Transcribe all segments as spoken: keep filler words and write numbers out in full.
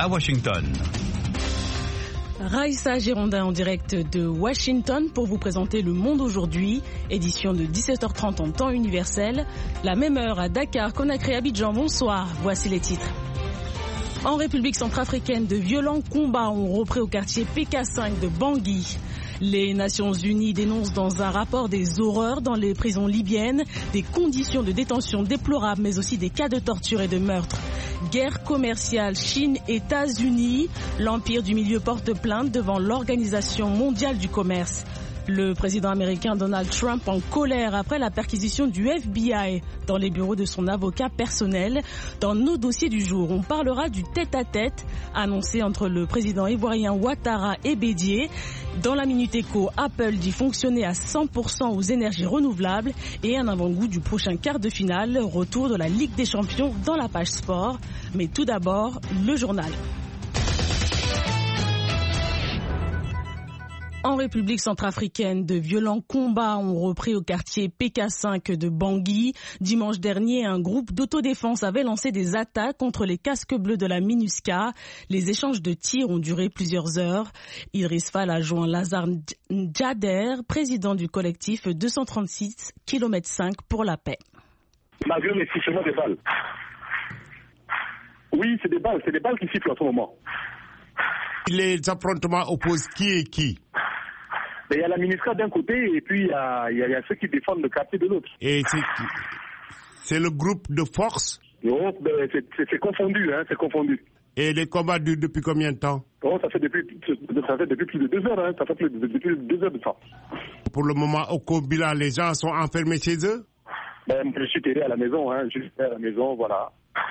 à Washington. Raïssa Girondin en direct de Washington pour vous présenter Le Monde aujourd'hui, édition de dix-sept heures trente en temps universel. La même heure à Dakar, Conakry, Abidjan. Bonsoir, voici les titres. En République centrafricaine, de violents combats ont repris au quartier P K cinq de Bangui. Les Nations Unies dénoncent dans un rapport des horreurs dans les prisons libyennes, des conditions de détention déplorables, mais aussi des cas de torture et de meurtre. Guerre commerciale Chine-États-Unis, l'empire du milieu porte plainte devant l'Organisation mondiale du commerce. Le président américain Donald Trump en colère après la perquisition du F B I dans les bureaux de son avocat personnel. Dans nos dossiers du jour, on parlera du tête-à-tête annoncé entre le président ivoirien Ouattara et Bédié. Dans la Minute Éco, Apple dit fonctionner à cent pour cent aux énergies renouvelables et un avant-goût du prochain quart de finale, retour de la Ligue des Champions dans la page sport. Mais tout d'abord, le journal. En République centrafricaine, de violents combats ont repris au quartier P K cinq de Bangui. Dimanche dernier, un groupe d'autodéfense avait lancé des attaques contre les casques bleus de la MINUSCA. Les échanges de tirs ont duré plusieurs heures. Idriss Fall a joint Lazare Ndjader, président du collectif deux cent trente-six kilomètres cinq pour la paix. Malgré les sifflements des balles. Oui, c'est des balles, c'est des balles qui sifflent en ce moment. Les affrontements opposent qui et qui? Il y a la MINUSCA d'un côté et puis il y a, il y a, il y a ceux qui défendent le quartier de l'autre. Et c'est, c'est le groupe de force? Non, ben c'est, c'est, c'est confondu, hein, c'est confondu. Et les combats durent depuis combien de temps? Oh, ça fait depuis, ça fait depuis plus de deux heures, hein, ça fait plus de, depuis deux heures de temps. Pour le moment, au Kobila, les gens sont enfermés chez eux? Ben, je suis terré à la maison, hein, je suis à la maison, voilà.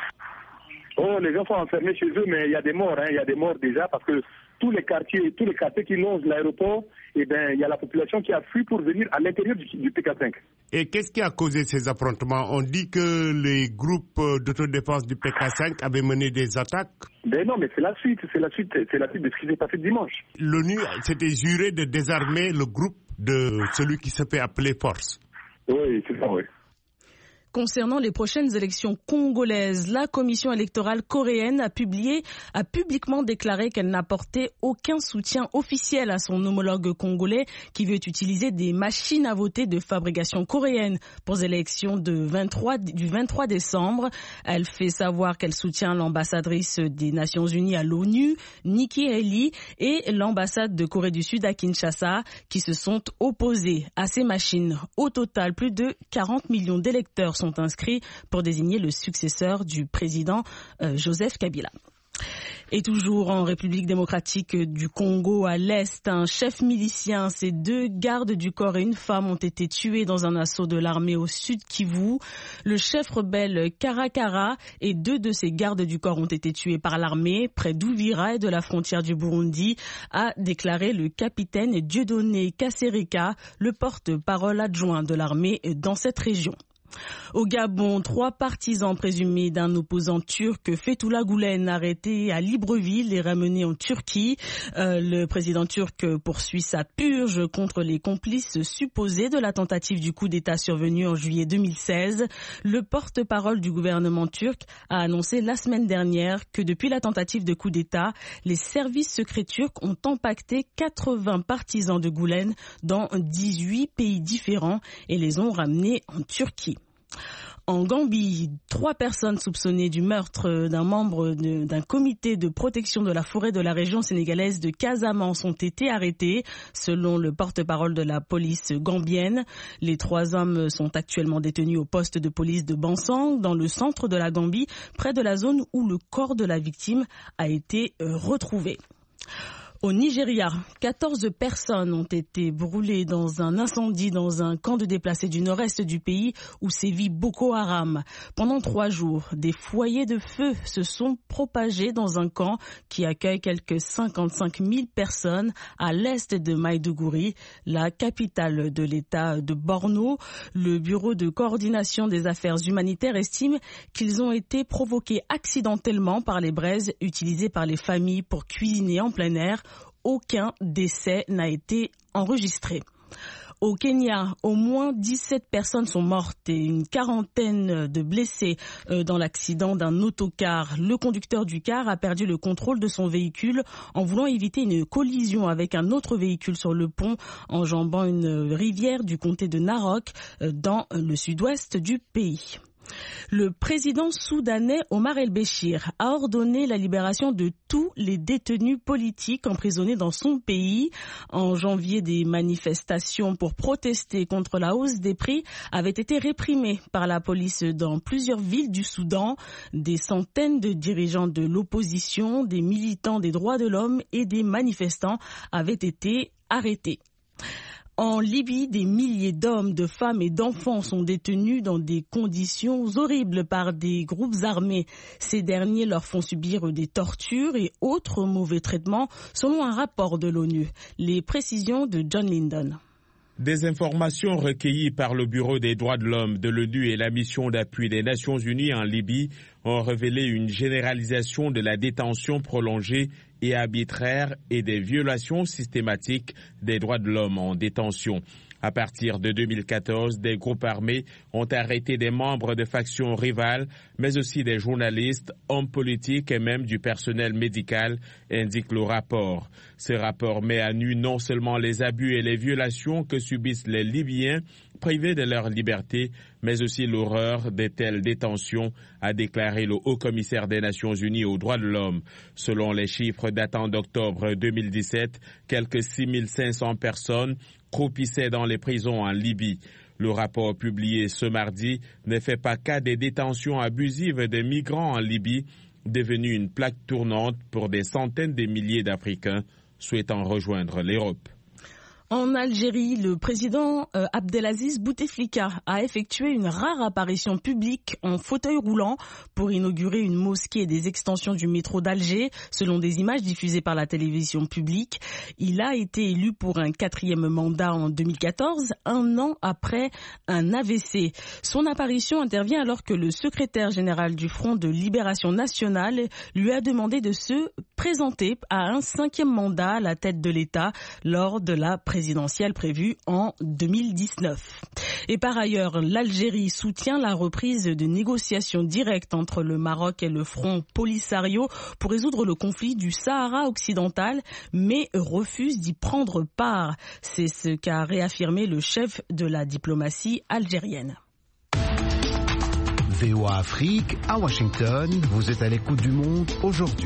Oh, les gens sont enfermés chez eux, mais il y a des morts, hein, il y a des morts déjà parce que tous les quartiers, tous les quartiers qui longent l'aéroport, eh ben, il y a la population qui a fui pour venir à l'intérieur du, du P K cinq. Et qu'est-ce qui a causé ces affrontements? On dit que les groupes d'autodéfense du P K cinq avaient mené des attaques. Ben non, mais c'est la suite, c'est la suite, c'est la suite de ce qui s'est passé dimanche. L'ONU s'était juré de désarmer le groupe de celui qui se fait appeler Force. Oui, c'est ça, oui. Concernant les prochaines élections congolaises, la commission électorale coréenne a publié, a publiquement déclaré qu'elle n'apportait aucun soutien officiel à son homologue congolais qui veut utiliser des machines à voter de fabrication coréenne pour les élections de vingt-trois, du vingt-trois décembre. Elle fait savoir qu'elle soutient l'ambassadrice des Nations Unies à l'ONU, Nikki Haley, et l'ambassade de Corée du Sud à Kinshasa qui se sont opposés à ces machines. Au total, plus de quarante millions d'électeurs sont inscrits pour désigner le successeur du président euh, Joseph Kabila. Et toujours en République démocratique du Congo, à l'Est, un chef milicien, ses deux gardes du corps et une femme ont été tués dans un assaut de l'armée au sud Kivu. Le chef rebelle Karakara et deux de ses gardes du corps ont été tués par l'armée près d'Uvira et de la frontière du Burundi, a déclaré le capitaine Dieudonné Kasserika, le porte-parole adjoint de l'armée dans cette région. Au Gabon, trois partisans présumés d'un opposant turc, Fethullah Gülen, arrêté à Libreville et ramené en Turquie. Euh, le président turc poursuit sa purge contre les complices supposés de la tentative du coup d'État survenu en juillet deux mille seize. Le porte-parole du gouvernement turc a annoncé la semaine dernière que depuis la tentative de coup d'État, les services secrets turcs ont empaqueté quatre-vingts partisans de Gülen dans dix-huit pays différents et les ont ramenés en Turquie. En Gambie, trois personnes soupçonnées du meurtre d'un membre de, d'un comité de protection de la forêt de la région sénégalaise de Casamance ont été arrêtées, selon le porte-parole de la police gambienne. Les trois hommes sont actuellement détenus au poste de police de Bansang, dans le centre de la Gambie, près de la zone où le corps de la victime a été retrouvé. Au Nigeria, quatorze personnes ont été brûlées dans un incendie dans un camp de déplacés du nord-est du pays où sévit Boko Haram. Pendant trois jours, des foyers de feu se sont propagés dans un camp qui accueille quelques cinquante-cinq mille personnes à l'est de Maïdougouri, la capitale de l'État de Borno. Le Bureau de coordination des affaires humanitaires estime qu'ils ont été provoqués accidentellement par les braises utilisées par les familles pour cuisiner en plein air. Aucun décès n'a été enregistré. Au Kenya, au moins dix-sept personnes sont mortes et une quarantaine de blessés dans l'accident d'un autocar. Le conducteur du car a perdu le contrôle de son véhicule en voulant éviter une collision avec un autre véhicule sur le pont, enjambant une rivière du comté de Narok dans le sud-ouest du pays. Le président soudanais Omar el-Béchir a ordonné la libération de tous les détenus politiques emprisonnés dans son pays. En janvier, des manifestations pour protester contre la hausse des prix avaient été réprimées par la police dans plusieurs villes du Soudan. Des centaines de dirigeants de l'opposition, des militants des droits de l'homme et des manifestants avaient été arrêtés. En Libye, des milliers d'hommes, de femmes et d'enfants sont détenus dans des conditions horribles par des groupes armés. Ces derniers leur font subir des tortures et autres mauvais traitements, selon un rapport de l'ONU. Les précisions de John Lyndon. Des informations recueillies par le Bureau des droits de l'homme de l'ONU et la mission d'appui des Nations Unies en Libye ont révélé une généralisation de la détention prolongée et arbitraire et des violations systématiques des droits de l'homme en détention. À partir de deux mille quatorze, des groupes armés ont arrêté des membres de factions rivales, mais aussi des journalistes, hommes politiques et même du personnel médical, indique le rapport. Ce rapport met à nu non seulement les abus et les violations que subissent les Libyens, privés de leur liberté, mais aussi l'horreur de telles détentions, a déclaré le haut-commissaire des Nations Unies aux droits de l'homme. Selon les chiffres datant d'octobre deux mille dix-sept, quelques six mille cinq cents personnes croupissaient dans les prisons en Libye. Le rapport publié ce mardi ne fait pas cas des détentions abusives des migrants en Libye, devenue une plaque tournante pour des centaines de milliers d'Africains souhaitant rejoindre l'Europe. En Algérie, le président euh, Abdelaziz Bouteflika a effectué une rare apparition publique en fauteuil roulant pour inaugurer une mosquée et des extensions du métro d'Alger, selon des images diffusées par la télévision publique. Il a été élu pour un quatrième mandat en deux mille quatorze, un an après un A V C. Son apparition intervient alors que le secrétaire général du Front de Libération Nationale lui a demandé de se présenter à un cinquième mandat à la tête de l'État lors de la présidentielle. présidentielle prévue en deux mille dix-neuf. Et par ailleurs, l'Algérie soutient la reprise de négociations directes entre le Maroc et le Front Polisario pour résoudre le conflit du Sahara occidental, mais refuse d'y prendre part. C'est ce qu'a réaffirmé le chef de la diplomatie algérienne. V O A Afrique, à Washington, vous êtes à l'écoute du monde aujourd'hui.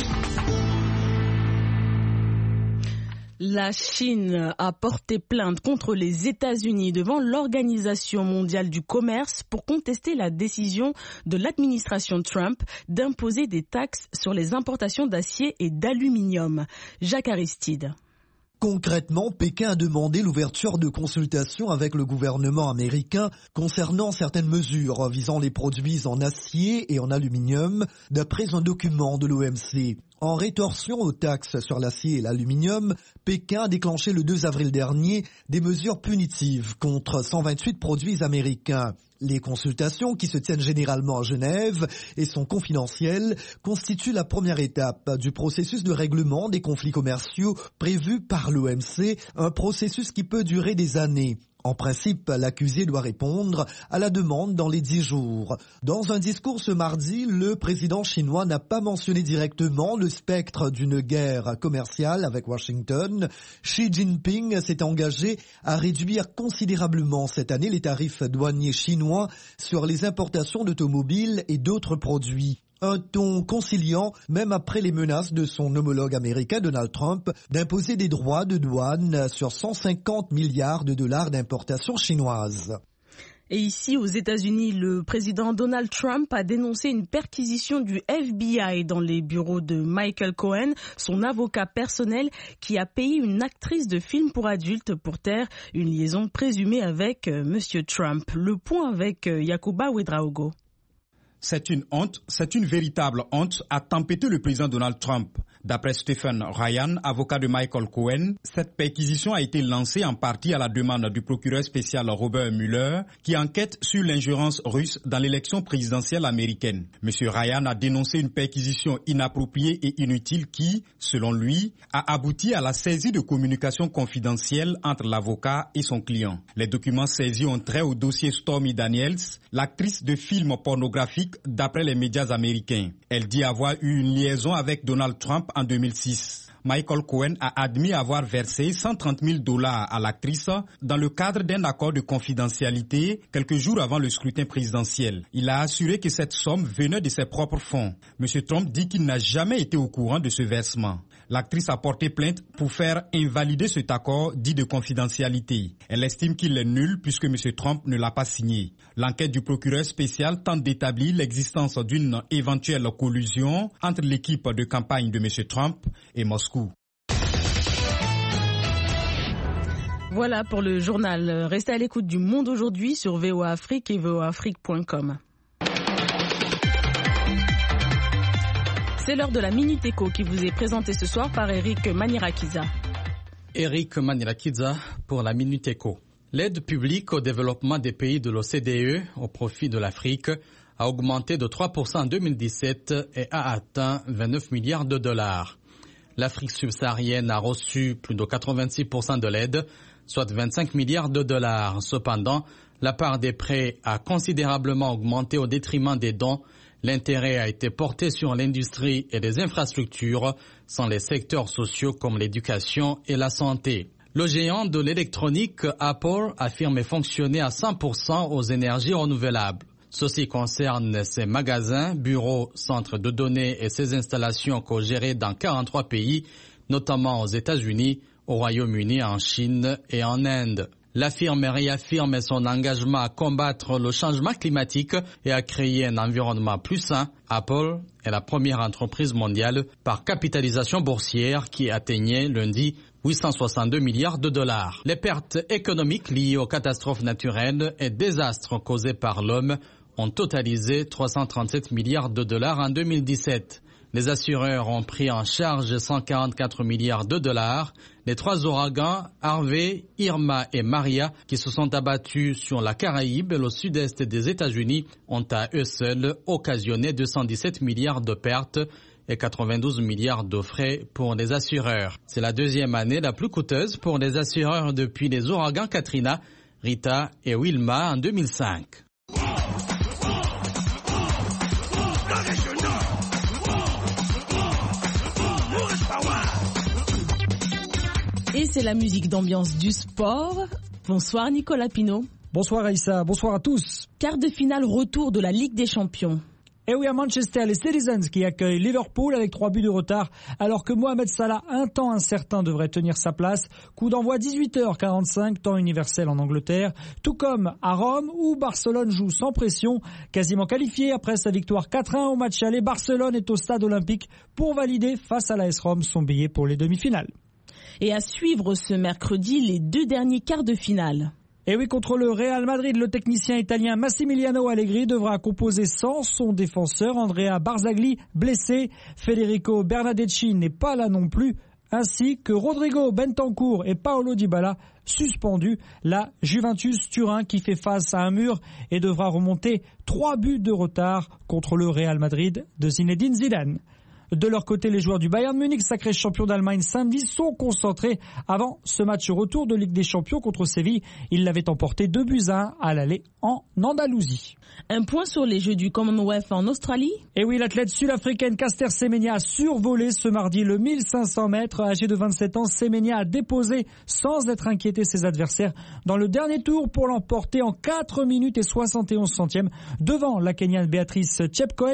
La Chine a porté plainte contre les États-Unis devant l'Organisation mondiale du commerce pour contester la décision de l'administration Trump d'imposer des taxes sur les importations d'acier et d'aluminium. Jacques Aristide. Concrètement, Pékin a demandé l'ouverture de consultations avec le gouvernement américain concernant certaines mesures visant les produits en acier et en aluminium, d'après un document de l'O M C. En rétorsion aux taxes sur l'acier et l'aluminium, Pékin a déclenché le deux avril dernier des mesures punitives contre cent vingt-huit produits américains. Les consultations, qui se tiennent généralement à Genève et sont confidentielles, constituent la première étape du processus de règlement des conflits commerciaux prévu par l'O M C, un processus qui peut durer des années. En principe, l'accusé doit répondre à la demande dans les dix jours. Dans un discours ce mardi, le président chinois n'a pas mentionné directement le spectre d'une guerre commerciale avec Washington. Xi Jinping s'est engagé à réduire considérablement cette année les tarifs douaniers chinois sur les importations d'automobiles et d'autres produits. Un ton conciliant, même après les menaces de son homologue américain Donald Trump d'imposer des droits de douane sur cent cinquante milliards de dollars d'importations chinoises. Et ici, aux États-Unis, le président Donald Trump a dénoncé une perquisition du F B I dans les bureaux de Michael Cohen, son avocat personnel, qui a payé une actrice de film pour adultes pour taire une liaison présumée avec euh, M. Trump. Le point avec euh, Yacouba Ouedraogo. C'est une honte, c'est une véritable honte, a tempêté le président Donald Trump. D'après Stephen Ryan, avocat de Michael Cohen, cette perquisition a été lancée en partie à la demande du procureur spécial Robert Mueller, qui enquête sur l'ingérence russe dans l'élection présidentielle américaine. Monsieur Ryan a dénoncé une perquisition inappropriée et inutile qui, selon lui, a abouti à la saisie de communications confidentielles entre l'avocat et son client. Les documents saisis ont trait au dossier Stormy Daniels, l'actrice de films pornographiques d'après les médias américains. Elle dit avoir eu une liaison avec Donald Trump en deux mille six. Michael Cohen a admis avoir versé cent trente mille dollars à l'actrice dans le cadre d'un accord de confidentialité quelques jours avant le scrutin présidentiel. Il a assuré que cette somme venait de ses propres fonds. M. Trump dit qu'il n'a jamais été au courant de ce versement. L'actrice a porté plainte pour faire invalider cet accord dit de confidentialité. Elle estime qu'il est nul puisque M. Trump ne l'a pas signé. L'enquête du procureur spécial tente d'établir l'existence d'une éventuelle collusion entre l'équipe de campagne de M. Trump et Moscou. Voilà pour le journal. Restez à l'écoute du Monde aujourd'hui sur V O A Afrique et V O A Afrique point com. C'est l'heure de la Minute Éco qui vous est présentée ce soir par Eric Manirakiza. Eric Manirakiza pour la Minute Éco. L'aide publique au développement des pays de l'O C D E au profit de l'Afrique a augmenté de trois pour cent en deux mille dix-sept et a atteint vingt-neuf milliards de dollars. L'Afrique subsaharienne a reçu plus de quatre-vingt-six pour cent de l'aide, soit vingt-cinq milliards de dollars. Cependant, la part des prêts a considérablement augmenté au détriment des dons. L'intérêt a été porté sur l'industrie et les infrastructures, sans les secteurs sociaux comme l'éducation et la santé. Le géant de l'électronique Apple affirme fonctionner à cent pour cent aux énergies renouvelables. Ceci concerne ses magasins, bureaux, centres de données et ses installations co-gérées dans quarante-trois pays, notamment aux États-Unis, au Royaume-Uni, en Chine et en Inde. La firme réaffirme son engagement à combattre le changement climatique et à créer un environnement plus sain. Apple est la première entreprise mondiale par capitalisation boursière qui atteignait lundi huit cent soixante-deux milliards de dollars. Les pertes économiques liées aux catastrophes naturelles et désastres causés par l'homme ont totalisé trois cent trente-sept milliards de dollars en deux mille dix-sept. Les assureurs ont pris en charge cent quarante-quatre milliards de dollars. Les trois ouragans, Harvey, Irma et Maria, qui se sont abattus sur la Caraïbe et le sud-est des États-Unis, ont à eux seuls occasionné deux cent dix-sept milliards de pertes et quatre-vingt-douze milliards de frais pour les assureurs. C'est la deuxième année la plus coûteuse pour les assureurs depuis les ouragans Katrina, Rita et Wilma en deux mille cinq. Et c'est la musique d'ambiance du sport. Bonsoir Nicolas Pinault. Bonsoir Aïssa, bonsoir à tous. Quart de finale retour de la Ligue des Champions. Et oui, à Manchester, les Citizens qui accueillent Liverpool avec trois buts de retard, alors que Mohamed Salah, un temps incertain, devrait tenir sa place. Coup d'envoi dix-huit heures quarante-cinq, temps universel en Angleterre, tout comme à Rome où Barcelone joue sans pression. Quasiment qualifié après sa victoire quatre un au match aller, Barcelone est au stade olympique pour valider face à l'A S Rome son billet pour les demi-finales. Et à suivre ce mercredi les deux derniers quarts de finale. Et oui, contre le Real Madrid, le technicien italien Massimiliano Allegri devra composer sans son défenseur Andrea Barzagli, blessé. Federico Bernardeschi n'est pas là non plus, ainsi que Rodrigo Bentancur et Paolo Dybala suspendus. La Juventus Turin qui fait face à un mur et devra remonter trois buts de retard contre le Real Madrid de Zinedine Zidane. De leur côté, les joueurs du Bayern Munich, sacré champion d'Allemagne samedi, sont concentrés avant ce match retour de Ligue des Champions contre Séville. Ils l'avaient emporté deux buts à un à l'aller en Andalousie. Un point sur les Jeux du Commonwealth en Australie. Et oui, l'athlète sud-africaine Caster Semenya a survolé ce mardi le mille cinq cents mètres. Âgée de vingt-sept ans, Semenya a déposé sans être inquiété ses adversaires dans le dernier tour pour l'emporter en quatre minutes et soixante et onze centièmes devant la Kenyane Béatrice Chepkoech,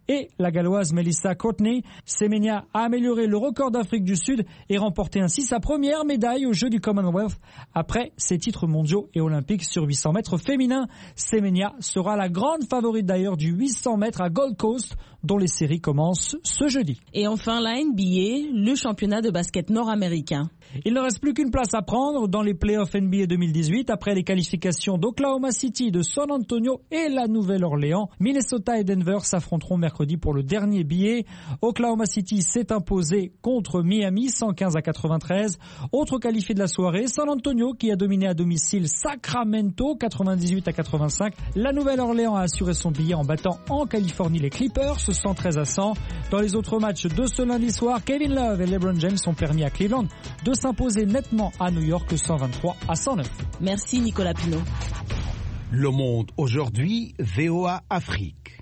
et la galloise Melissa Courtney. Semenya a amélioré le record d'Afrique du Sud et remporté ainsi sa première médaille aux Jeux du Commonwealth après ses titres mondiaux et olympiques sur huit cents mètres féminins. Semenya sera la grande favorite d'ailleurs du huit cents mètres à Gold Coast, dont les séries commencent ce jeudi. Et enfin la N B A, le championnat de basket nord-américain. Il ne reste plus qu'une place à prendre dans les playoffs N B A deux mille dix-huit après les qualifications d'Oklahoma City, de San Antonio et la Nouvelle-Orléans. Minnesota et Denver s'affronteront mercredi pour le dernier billet. Oklahoma City s'est imposé contre Miami cent quinze à quatre-vingt-treize. Autre qualifié de la soirée, San Antonio qui a dominé à domicile Sacramento quatre-vingt-dix-huit à quatre-vingt-cinq. La Nouvelle-Orléans a assuré son billet en battant en Californie les Clippers cent treize à cent. Dans les autres matchs de ce lundi soir, Kevin Love et LeBron James ont permis à Cleveland de s'imposer nettement à New York cent vingt-trois à cent neuf. Merci Nicolas Pinault. Le Monde aujourd'hui, V O A Afrique.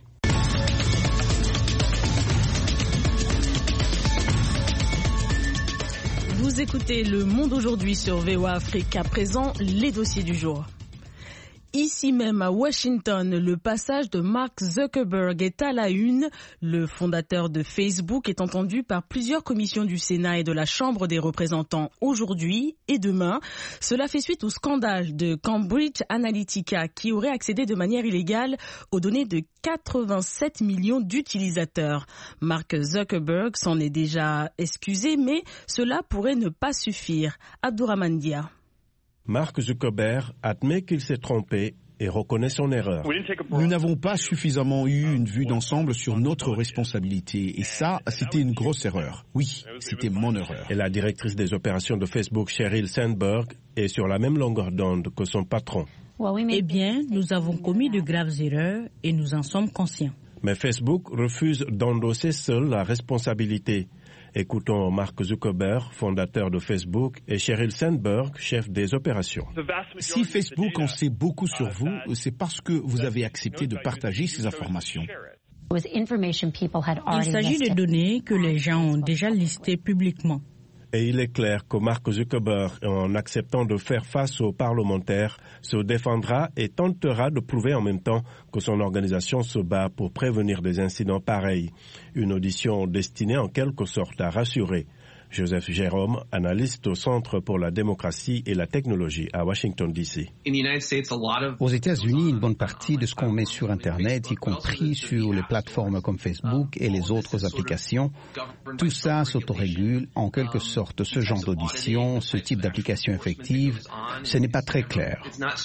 Vous écoutez Le Monde aujourd'hui sur V O A Afrique. À présent, les dossiers du jour. Ici même à Washington, le passage de Mark Zuckerberg est à la une. Le fondateur de Facebook est entendu par plusieurs commissions du Sénat et de la Chambre des représentants aujourd'hui et demain. Cela fait suite au scandale de Cambridge Analytica qui aurait accédé de manière illégale aux données de quatre-vingt-sept millions d'utilisateurs. Mark Zuckerberg s'en est déjà excusé, mais cela pourrait ne pas suffire. Abdourahmane Dia. Mark Zuckerberg admet qu'il s'est trompé et reconnaît son erreur. Nous n'avons pas suffisamment eu une vue d'ensemble sur notre responsabilité et ça, c'était une grosse erreur. Oui, c'était mon erreur. Et la directrice des opérations de Facebook, Sheryl Sandberg, est sur la même longueur d'onde que son patron. Eh bien, nous avons commis de graves erreurs et nous en sommes conscients. Mais Facebook refuse d'endosser seul la responsabilité. Écoutons Mark Zuckerberg, fondateur de Facebook, et Sheryl Sandberg, chef des opérations. Si Facebook en sait beaucoup sur vous, c'est parce que vous avez accepté de partager ces informations. Il s'agit de données que les gens ont déjà listées publiquement. Et il est clair que Mark Zuckerberg, en acceptant de faire face aux parlementaires, se défendra et tentera de prouver en même temps que son organisation se bat pour prévenir des incidents pareils. Une audition destinée en quelque sorte à rassurer. Joseph Jérôme, analyste au Centre pour la démocratie et la technologie à Washington, D C. Aux États-Unis, une bonne partie de ce qu'on met sur Internet, y compris sur les plateformes comme Facebook et les autres applications, tout ça s'autorégule. En quelque sorte, ce genre d'audition, ce type d'application effective, ce n'est pas très clair.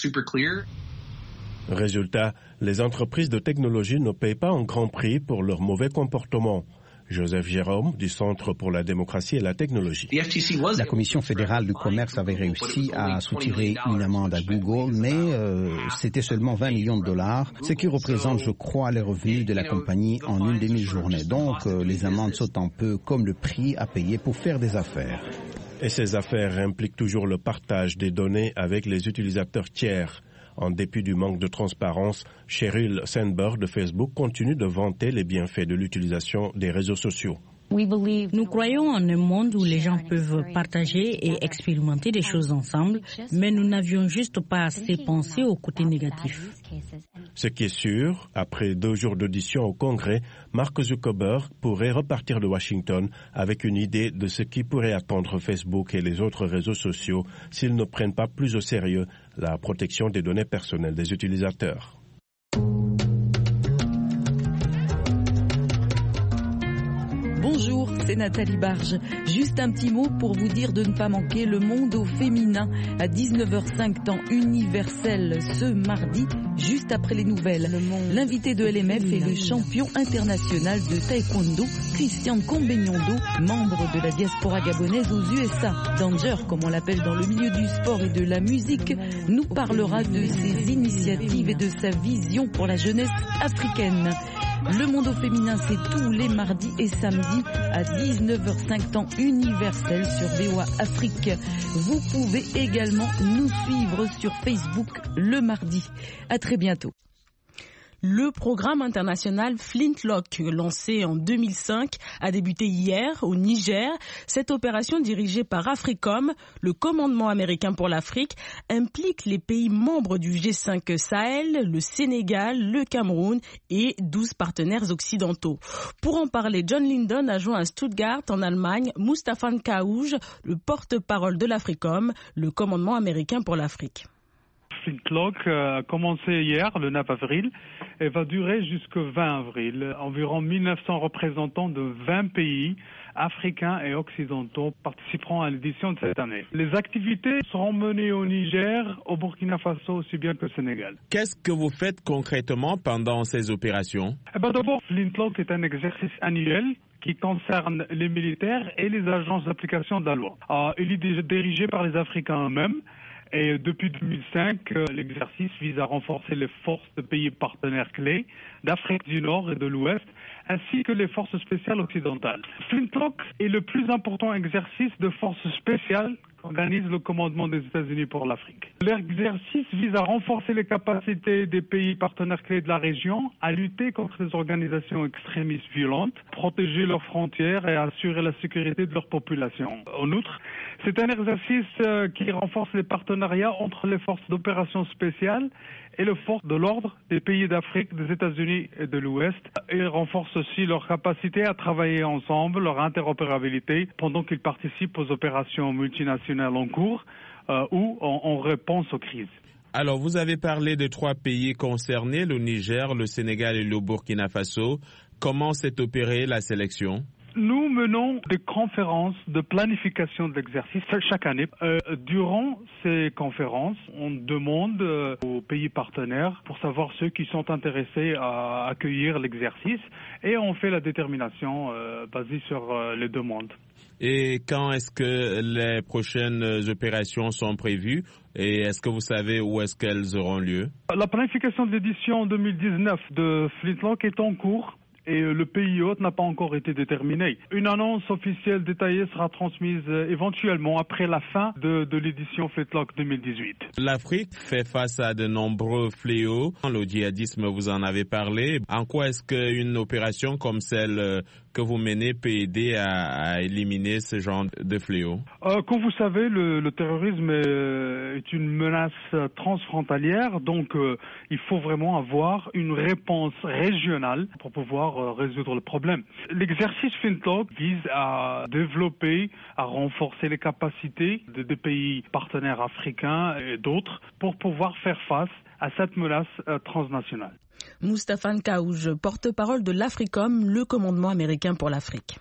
Résultat, les entreprises de technologie ne payent pas un grand prix pour leur mauvais comportement. Joseph Jérôme, du Centre pour la démocratie et la technologie. La Commission fédérale du commerce avait réussi à soutirer une amende à Google, mais euh, c'était seulement vingt millions de dollars, ce qui représente, je crois, les revenus de la compagnie en une demi-journée. Donc, euh, les amendes sont un peu comme le prix à payer pour faire des affaires. Et ces affaires impliquent toujours le partage des données avec les utilisateurs tiers. En dépit du manque de transparence, Sheryl Sandberg de Facebook continue de vanter les bienfaits de l'utilisation des réseaux sociaux. Nous croyons en un monde où les gens peuvent partager et expérimenter des choses ensemble, mais nous n'avions juste pas assez pensé au côté négatif. Ce qui est sûr, après deux jours d'audition au Congrès, Mark Zuckerberg pourrait repartir de Washington avec une idée de ce qui pourrait attendre Facebook et les autres réseaux sociaux s'ils ne prennent pas plus au sérieux la protection des données personnelles des utilisateurs. Bonjour, c'est Nathalie Barge. Juste un petit mot pour vous dire de ne pas manquer Le Monde au féminin à dix-neuf heures cinq temps universel ce mardi, juste après les nouvelles. L'invité de L M F est le champion international de taekwondo, Christian Combegnondo, membre de la diaspora gabonaise aux U S A. Danger, comme on l'appelle dans le milieu du sport et de la musique, nous parlera de ses initiatives et de sa vision pour la jeunesse africaine. Le Monde au féminin, c'est tous les mardis et samedis à dix-neuf heures cinq temps universel sur V O A Afrique. Vous pouvez également nous suivre sur Facebook le mardi. À très bientôt. Le programme international Flintlock, lancé en deux mille cinq, a débuté hier au Niger. Cette opération dirigée par Africom, le commandement américain pour l'Afrique, implique les pays membres du G cinq Sahel, le Sénégal, le Cameroun et douze partenaires occidentaux. Pour en parler, John Linden a joint à Stuttgart, en Allemagne, Moustapha Nkaouj, le porte-parole de l'Africom, le commandement américain pour l'Afrique. Flintlock a commencé hier, le neuf avril, et va durer jusqu'au vingt avril. Environ mille neuf cents représentants de vingt pays africains et occidentaux participeront à l'édition de cette année. Les activités seront menées au Niger, au Burkina Faso aussi bien qu'au Sénégal. Qu'est-ce que vous faites concrètement pendant ces opérations? Eh ben d'abord, Flintlock est un exercice annuel qui concerne les militaires et les agences d'application de la loi. Euh, il est dirigé par les Africains eux-mêmes. Et depuis deux mille cinq, l'exercice vise à renforcer les forces de pays partenaires clés d'Afrique du Nord et de l'Ouest, ainsi que les forces spéciales occidentales. Flintlock est le plus important exercice de forces spéciales qu'organise le commandement des États-Unis pour l'Afrique. L'exercice vise à renforcer les capacités des pays partenaires clés de la région à lutter contre les organisations extrémistes violentes, protéger leurs frontières et assurer la sécurité de leur population. En outre, c'est un exercice qui renforce les partenariats entre les forces d'opération spéciales et les forces de l'ordre des pays d'Afrique, des États-Unis et de l'Ouest. Et renforce aussi leur capacité à travailler ensemble, leur interopérabilité, pendant qu'ils participent aux opérations multinationales en cours euh, ou en, en réponse aux crises. Alors, vous avez parlé de trois pays concernés, le Niger, le Sénégal et le Burkina Faso. Comment s'est opérée la sélection ? Nous menons des conférences de planification de l'exercice chaque année. Euh, durant ces conférences, on demande euh, aux pays partenaires pour savoir ceux qui sont intéressés à accueillir l'exercice et on fait la détermination euh, basée sur euh, les demandes. Et quand est-ce que les prochaines opérations sont prévues et est-ce que vous savez où est-ce qu'elles auront lieu? La planification de l'édition deux mille dix-neuf de Flintlock est en cours. Et le pays hôte n'a pas encore été déterminé. Une annonce officielle détaillée sera transmise éventuellement après la fin de, de l'édition Flintlock deux mille dix-huit. L'Afrique fait face à de nombreux fléaux. Le djihadisme, vous en avez parlé. En quoi est-ce qu'une opération comme celle que vous menez peut aider à, à éliminer ce genre de fléaux? euh, Comme vous savez, le, le terrorisme est, est une menace transfrontalière. Donc, euh, il faut vraiment avoir une réponse régionale pour pouvoir résoudre le problème. L'exercice Flintlock vise à développer, à renforcer les capacités de, des pays partenaires africains et d'autres pour pouvoir faire face à cette menace euh, transnationale. Moustapha Nkaouj, porte-parole de l'Africom, le commandement américain pour l'Afrique.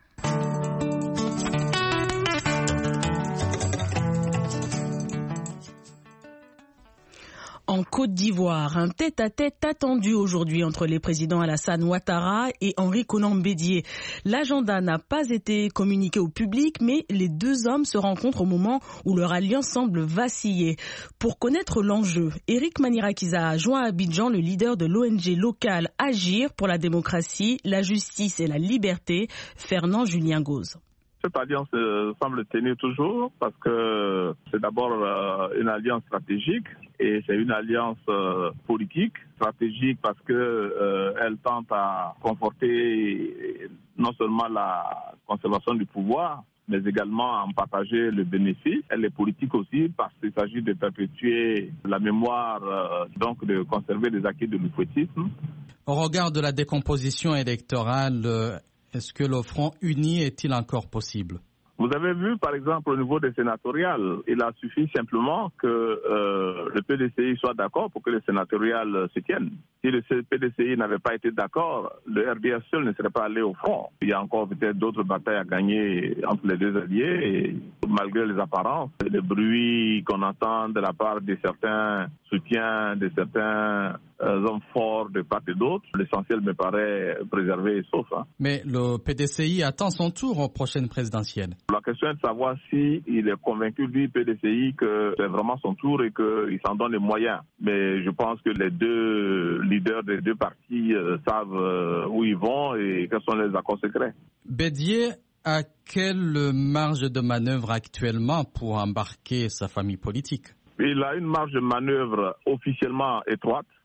En Côte d'Ivoire, un tête-à-tête attendu aujourd'hui entre les présidents Alassane Ouattara et Henri Konan Bédié. L'agenda n'a pas été communiqué au public, mais les deux hommes se rencontrent au moment où leur alliance semble vaciller. Pour connaître l'enjeu, Eric Manirakiza a joint à Abidjan le leader de l'O N G locale Agir pour la démocratie, la justice et la liberté, Fernand Julien Gauze. Cette alliance euh, semble tenir toujours parce que c'est d'abord euh, une alliance stratégique et c'est une alliance euh, politique. Stratégique parce que euh, elle tente à conforter non seulement la conservation du pouvoir, mais également à en partager le bénéfice. Elle est politique aussi parce qu'il s'agit de perpétuer la mémoire, euh, donc de conserver les acquis de l'oufouettisme. Au regard de la décomposition électorale, euh... est-ce que le Front uni est-il encore possible? Vous avez vu, par exemple, au niveau des sénatoriales, il a suffi simplement que euh, le P D C I soit d'accord pour que les sénatoriales se tiennent. Si le P D C I n'avait pas été d'accord, le R D S seul ne serait pas allé au front. Il y a encore peut-être d'autres batailles à gagner entre les deux alliés, et malgré les apparences, les bruits qu'on entend de la part de certains soutiens, de certains euh, hommes forts de part et d'autre, l'essentiel me paraît préservé et sauf. Hein. Mais le P D C I attend son tour aux prochaines présidentielles. La question est de savoir s'il est convaincu, lui, P D C I, que c'est vraiment son tour et qu'il s'en donne les moyens. Mais je pense que les deux leaders des deux partis euh, savent euh, où ils vont et quels sont les accords secrets. Bédié a quelle marge de manœuvre actuellement pour embarquer sa famille politique? Il a une marge de manœuvre officiellement étroite.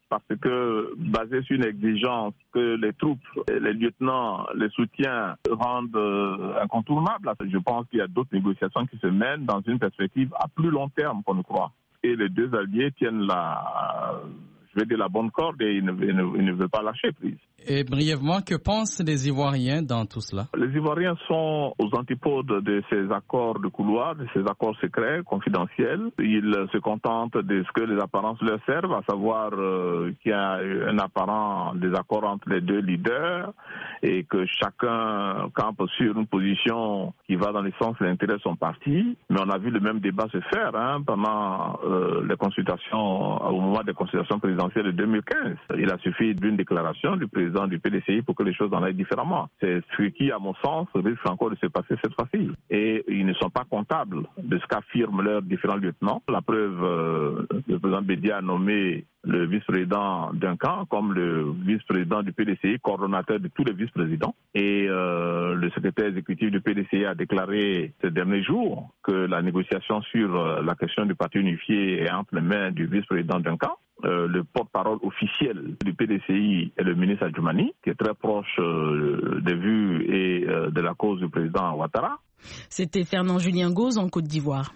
parce que basé sur une exigence que les troupes, les lieutenants, les soutiens rendent euh, incontournables, je pense qu'il y a d'autres négociations qui se mènent dans une perspective à plus long terme qu'on ne croit. Et les deux alliés tiennent la, je vais dire la bonne corde et ils ne, ils ne, ils ne veulent pas lâcher prise. Et brièvement, que pensent les Ivoiriens dans tout cela? Les Ivoiriens sont aux antipodes de ces accords de couloir, de ces accords secrets, confidentiels. Ils se contentent de ce que les apparences leur servent, à savoir euh, qu'il y a un apparent désaccord entre les deux leaders et que chacun campe sur une position qui va dans le sens de l'intérêt de son parti. Mais on a vu le même débat se faire hein, pendant euh, les consultations, au moment des consultations présidentielles de deux mille quinze. Il a suffi d'une déclaration du président du P D C I pour que les choses en aillent différemment. C'est ce qui, à mon sens, risque encore de se passer cette fois-ci. Et ils ne sont pas comptables de ce qu'affirment leurs différents lieutenants. La preuve, euh, le président Bédia a nommé le vice-président d'un camp comme le vice-président du P D C I, coordonnateur de tous les vice-présidents. Et euh, le secrétaire exécutif du P D C I a déclaré ces derniers jours que la négociation sur euh, la question du parti unifié est entre les mains du vice-président d'un camp. Euh, le porte-parole officiel du P D C I est le ministre Adjoumani, qui est très proche euh, des vues et euh, de la cause du président Ouattara. C'était Fernand Julien Gauze en Côte d'Ivoire.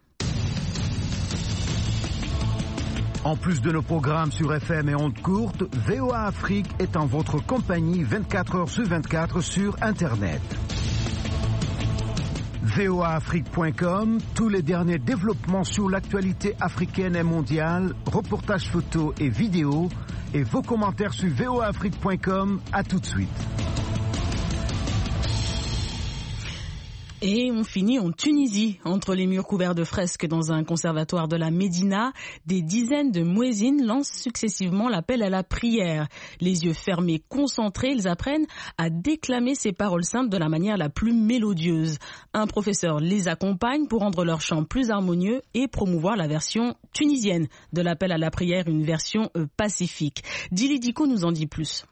En plus de nos programmes sur F M et ondes courtes, V O A Afrique est en votre compagnie vingt-quatre heures sur vingt-quatre sur Internet. V O A Afrique point com, tous les derniers développements sur l'actualité africaine et mondiale, reportages photos et vidéos, et vos commentaires sur V O A Afrique point com. À tout de suite. Et on finit en Tunisie, entre les murs couverts de fresques dans un conservatoire de la Médina, des dizaines de muezzins lancent successivement l'appel à la prière. Les yeux fermés, concentrés, ils apprennent à déclamer ces paroles simples de la manière la plus mélodieuse. Un professeur les accompagne pour rendre leur chant plus harmonieux et promouvoir la version tunisienne de l'appel à la prière, une version euh, pacifique. Dili Diko nous en dit plus.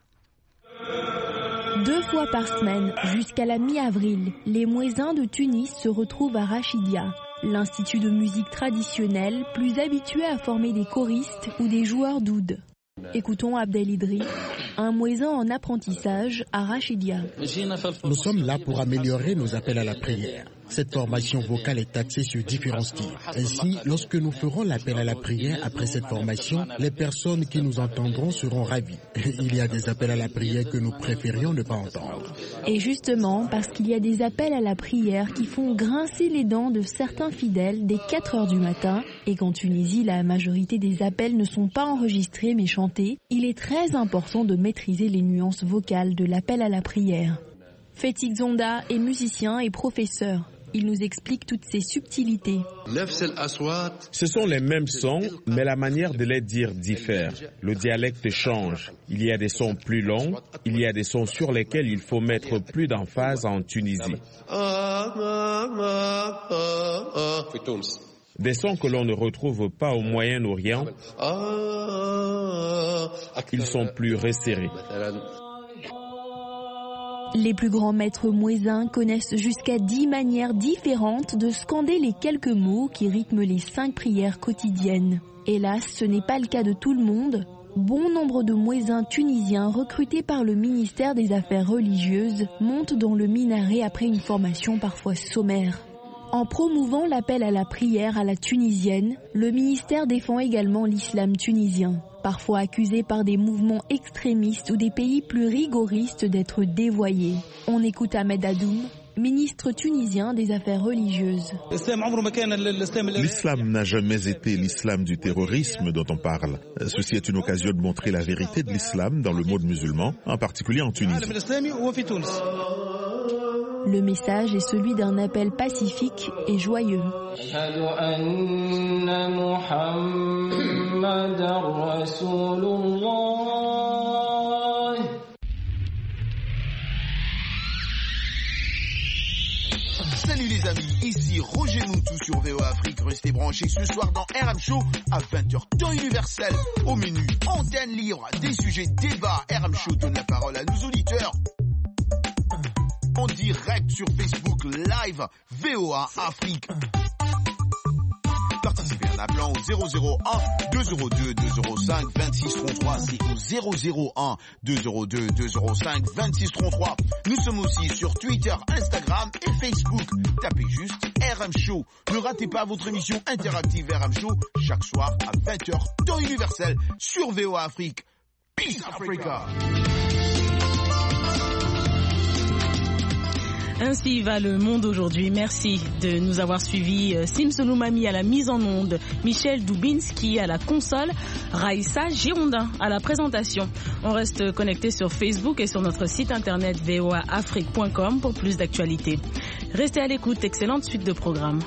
Deux fois par semaine, jusqu'à la mi-avril, les muezzins de Tunis se retrouvent à Rachidia, l'institut de musique traditionnelle plus habitué à former des choristes ou des joueurs d'oud. Écoutons Abdel Idri, un muezzin en apprentissage à Rachidia. Nous sommes là pour améliorer nos appels à la prière. Cette formation vocale est axée sur différents styles. Ainsi, lorsque nous ferons l'appel à la prière après cette formation, les personnes qui nous entendront seront ravies. Il y a des appels à la prière que nous préférions ne pas entendre. Et justement, parce qu'il y a des appels à la prière qui font grincer les dents de certains fidèles dès quatre heures du matin, et qu'en Tunisie, la majorité des appels ne sont pas enregistrés mais chantés, il est très important de maîtriser les nuances vocales de l'appel à la prière. Fetik Zonda est musicien et professeur. Il nous explique toutes ces subtilités. Ce sont les mêmes sons, mais la manière de les dire diffère. Le dialecte change. Il y a des sons plus longs, il y a des sons sur lesquels il faut mettre plus d'emphase en Tunisie. Des sons que l'on ne retrouve pas au Moyen-Orient. Ils sont plus resserrés. Les plus grands maîtres muezzins connaissent jusqu'à dix manières différentes de scander les quelques mots qui rythment les cinq prières quotidiennes. Hélas, ce n'est pas le cas de tout le monde. Bon nombre de muezzins tunisiens recrutés par le ministère des Affaires religieuses montent dans le minaret après une formation parfois sommaire. En promouvant l'appel à la prière à la tunisienne, le ministère défend également l'islam tunisien, parfois accusé par des mouvements extrémistes ou des pays plus rigoristes d'être dévoyés. On écoute Ahmed Adoum, ministre tunisien des Affaires religieuses. L'islam n'a jamais été l'islam du terrorisme dont on parle. Ceci est une occasion de montrer la vérité de l'islam dans le monde musulman, en particulier en Tunisie. Le message est celui d'un appel pacifique et joyeux. Salut les amis, ici Roger Moutou sur V O A Afrique. Restez branchés ce soir dans R M Show à vingt heures temps universel. Au menu, antenne libre, des sujets débats. R M Show donne la parole à nos auditeurs. En direct sur Facebook Live, V O A Afrique. Participez en appelant au zéro zéro un deux zéro deux deux zéro cinq vingt-six trente-trois. C'est au zéro zéro un deux zéro deux deux zéro cinq vingt-six trente-trois. Nous sommes aussi sur Twitter, Instagram et Facebook. Tapez juste R M Show. Ne ratez pas votre émission interactive R M Show chaque soir à vingt heures, temps universel sur V O A Afrique. Peace Africa. Ainsi va le monde aujourd'hui. Merci de nous avoir suivis. Simson Lumami à la mise en onde, Michel Dubinski à la console, Raïssa Girondin à la présentation. On reste connecté sur Facebook et sur notre site internet v o a afrique point com pour plus d'actualités. Restez à l'écoute. Excellente suite de programmes.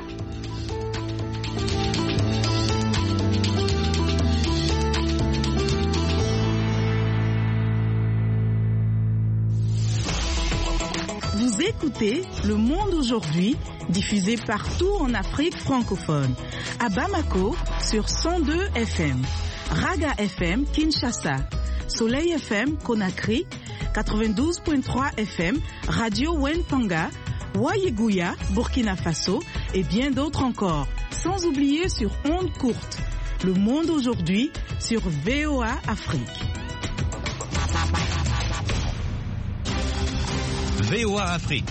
Vous écoutez Le Monde aujourd'hui, diffusé partout en Afrique francophone. À Bamako, sur cent deux F M. Raga F M, Kinshasa. Soleil F M, Conakry. quatre-vingt-douze virgule trois F M. Radio Wentanga. Wayeguya, Burkina Faso. Et bien d'autres encore. Sans oublier sur ondes courtes. Le Monde aujourd'hui, sur V O A Afrique. V O A Afrique.